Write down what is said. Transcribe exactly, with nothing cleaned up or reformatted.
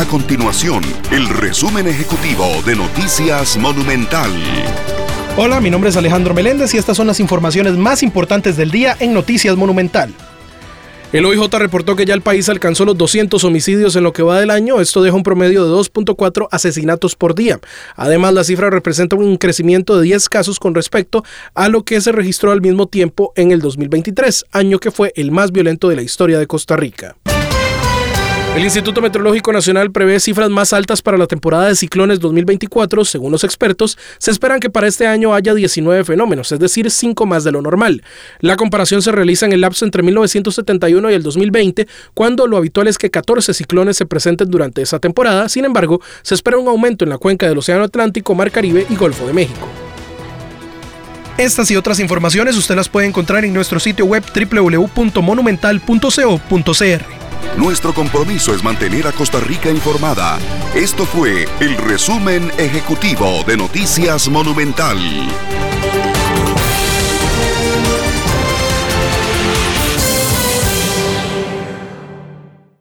continuación el resumen ejecutivo de Noticias Monumental. Hola, mi nombre es Alejandro Meléndez y estas son las informaciones más importantes del día en Noticias Monumental. El O I J reportó que ya el país alcanzó los doscientos homicidios en lo que va del año. Esto deja un promedio de dos punto cuatro asesinatos por día. Además, la cifra representa un crecimiento de diez casos con respecto a lo que se registró al mismo tiempo en el dos mil veintitrés, año que fue el más violento de la historia de Costa Rica. El Instituto Meteorológico Nacional prevé cifras más altas para la temporada de ciclones dos mil veinticuatro. Según los expertos, se esperan que para este año haya diecinueve fenómenos, es decir, cinco más de lo normal. La comparación se realiza en el lapso entre mil novecientos setenta y uno y el dos mil veinte, cuando lo habitual es que catorce ciclones se presenten durante esa temporada. Sin embargo, se espera un aumento en la cuenca del Océano Atlántico, Mar Caribe y Golfo de México. Estas y otras informaciones usted las puede encontrar en nuestro sitio web doble u doble u doble u punto monumental punto co punto c r. Nuestro compromiso es mantener a Costa Rica informada. Esto fue el resumen ejecutivo de Noticias Monumental.